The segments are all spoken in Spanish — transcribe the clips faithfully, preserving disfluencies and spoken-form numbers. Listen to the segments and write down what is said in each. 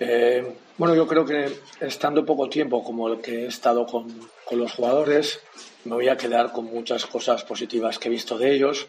Eh, bueno, yo creo que estando poco tiempo como el que he estado con, con los jugadores, me voy a quedar con muchas cosas positivas que he visto de ellos.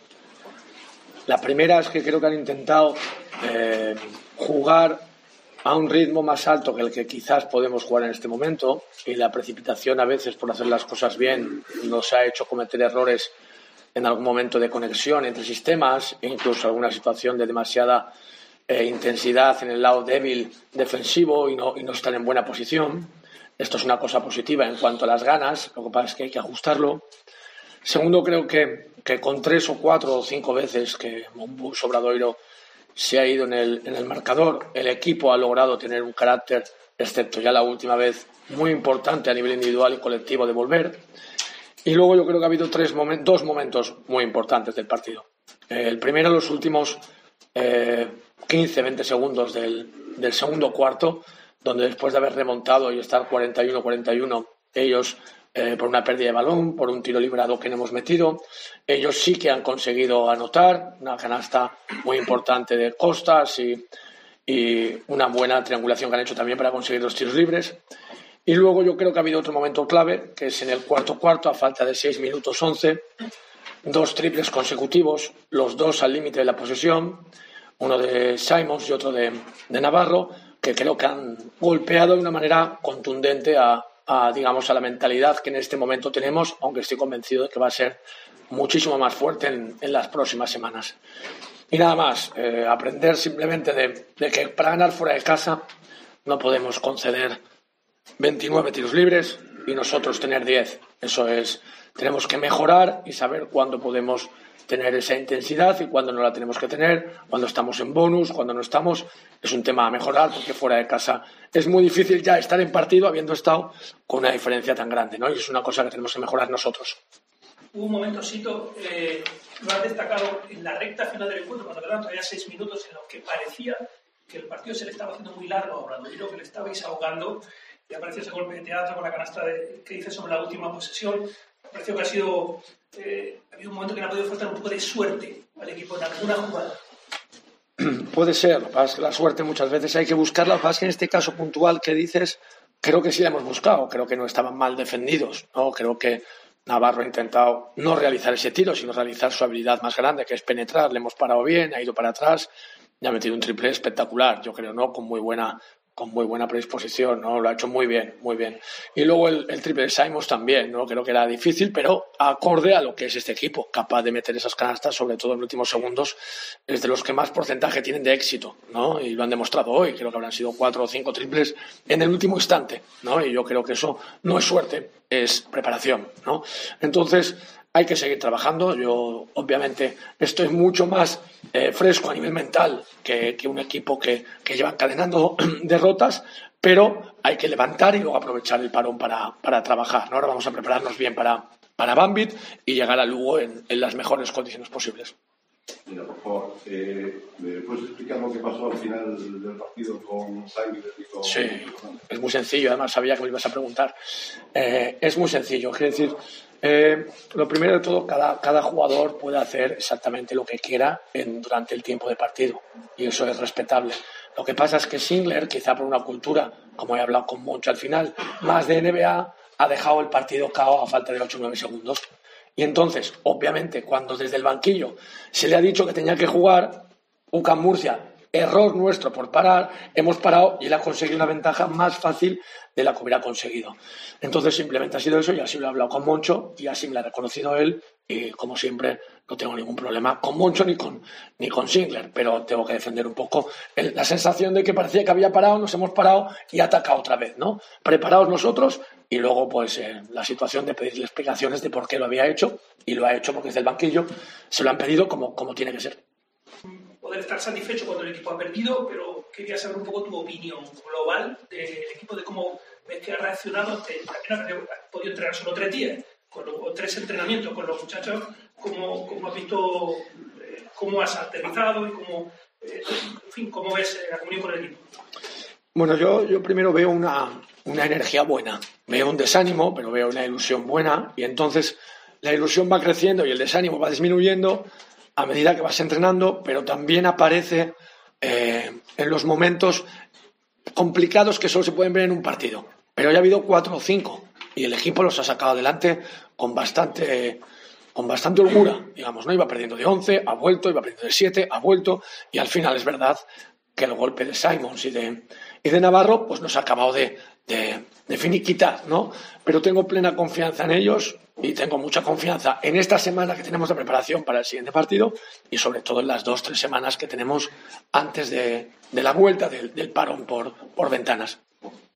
La primera es que creo que han intentado eh, jugar a un ritmo más alto que el que quizás podemos jugar en este momento, y la precipitación a veces por hacer las cosas bien nos ha hecho cometer errores en algún momento de conexión entre sistemas e incluso alguna situación de demasiada eh, intensidad en el lado débil defensivo y no, y no estar en buena posición. Esto es una cosa positiva en cuanto a las ganas, lo que pasa es que hay que ajustarlo. Segundo, creo que, que con tres o cuatro o cinco veces que Monbus Obradoiro se ha ido en el, en el marcador, el equipo ha logrado tener un carácter, excepto ya la última vez, muy importante a nivel individual y colectivo de volver. Y luego yo creo que ha habido tres momen- dos momentos muy importantes del partido. Eh, el primero, los últimos eh, quince veinte segundos del, del segundo cuarto, donde después de haber remontado y estar cuarenta y uno cuarenta y uno, ellos, eh, por una pérdida de balón, por un tiro librado que no hemos metido, ellos sí que han conseguido anotar una canasta muy importante de Costas y, y una buena triangulación que han hecho también para conseguir los tiros libres. Y luego yo creo que ha habido otro momento clave, que es en el cuarto cuarto, a falta de seis minutos once, dos triples consecutivos, los dos al límite de la posesión, uno de Simons y otro de, de Navarro, que creo que han golpeado de una manera contundente a, a, digamos, a la mentalidad que en este momento tenemos, aunque estoy convencido de que va a ser muchísimo más fuerte en, en las próximas semanas. Y nada más, eh, aprender simplemente de, de que para ganar fuera de casa no podemos conceder veintinueve tiros libres y nosotros tener diez. Eso es, tenemos que mejorar y saber cuándo podemos tener esa intensidad y cuándo no la tenemos que tener, cuándo estamos en bonus, cuándo no estamos. Es un tema a mejorar porque fuera de casa es muy difícil ya estar en partido habiendo estado con una diferencia tan grande, ¿no? Y es una cosa que tenemos que mejorar nosotros. Hubo un momento, Sito, eh, lo has destacado en la recta final del encuentro, cuando quedaban todavía seis minutos en los que parecía que el partido se le estaba haciendo muy largo a Obradoiro, que le estabais ahogando. Y apareció ese golpe de teatro con la canasta de, que hice sobre la última posesión. Me pareció que ha sido eh, ha habido un momento que le ha podido faltar un poco de suerte al equipo en alguna jugada. Puede ser, lo que pasa es que la suerte muchas veces hay que buscarla. Lo que pasa es que en este caso puntual que dices, creo que sí la hemos buscado, creo que no estaban mal defendidos, ¿no? Creo que Navarro ha intentado no realizar ese tiro, sino realizar su habilidad más grande, que es penetrar. Le hemos parado bien, ha ido para atrás y ha metido un triple espectacular, yo creo, ¿no? Con muy buena con muy buena predisposición, ¿no? Lo ha hecho muy bien, muy bien. Y luego el, el triple de Simons también, ¿no? Creo que era difícil, pero acorde a lo que es este equipo, capaz de meter esas canastas, sobre todo en los últimos segundos, es de los que más porcentaje tienen de éxito, ¿no? Y lo han demostrado hoy, creo que habrán sido cuatro o cinco triples en el último instante, ¿no? Y yo creo que eso no es suerte, es preparación, ¿no? Entonces, hay que seguir trabajando. Yo, obviamente, estoy mucho más eh, fresco a nivel mental que, que un equipo que, que lleva encadenando derrotas, pero hay que levantar y luego aprovechar el parón para, para trabajar, ¿no? Ahora vamos a prepararnos bien para, para Banvit y llegar a Lugo en, en las mejores condiciones posibles. Mira, por favor, eh, ¿me puedes explicar lo que pasó al final del partido con Simons y con... Sí, es muy sencillo, además sabía que me ibas a preguntar. Eh, es muy sencillo, quiero decir... Eh, lo primero de todo, cada, cada jugador puede hacer exactamente lo que quiera en, durante el tiempo de partido, y eso es respetable. Lo que pasa es que Singler, quizá por una cultura, como he hablado con Moncho al final, más de N B A, ha dejado el partido K O a falta de ocho o nueve segundos. Y entonces, obviamente, cuando desde el banquillo se le ha dicho que tenía que jugar, U C A M Murcia, error nuestro por parar, hemos parado y él ha conseguido una ventaja más fácil de la que hubiera conseguido. Entonces simplemente ha sido eso y así lo he hablado con Moncho y así me lo ha reconocido él y como siempre no tengo ningún problema con Moncho ni con, ni con Singler, pero tengo que defender un poco el, la sensación de que parecía que había parado, nos hemos parado y ha atacado otra vez, ¿no? Preparados nosotros y luego pues eh, la situación de pedirle explicaciones de por qué lo había hecho y lo ha hecho porque desde el banquillo se lo han pedido como, como tiene que ser. Poder estar satisfecho cuando el equipo ha perdido, pero quería saber un poco tu opinión global del equipo, de cómo ves que ha reaccionado. También has podido entrenar solo tres días, con los, o tres entrenamientos con los muchachos. ¿Cómo, cómo has visto, eh, cómo has aterrizado y cómo, eh, en fin, cómo ves la comunión con el equipo? Bueno, yo, yo primero veo una, una energía buena. Veo un desánimo, pero veo una ilusión buena y entonces la ilusión va creciendo y el desánimo va disminuyendo a medida que vas entrenando, pero también aparece eh, en los momentos complicados que solo se pueden ver en un partido. Pero ya ha habido cuatro o cinco y el equipo los ha sacado adelante con bastante, con bastante holgura, digamos, ¿no? Iba perdiendo de once, ha vuelto, iba perdiendo de siete, ha vuelto, y al final es verdad que el golpe de Simons y de, y de Navarro pues nos ha acabado de, de, de finiquitar, ¿no? Pero tengo plena confianza en ellos y tengo mucha confianza en esta semana que tenemos de preparación para el siguiente partido y sobre todo en las dos, tres semanas que tenemos antes de, de la vuelta del, del parón por, por ventanas.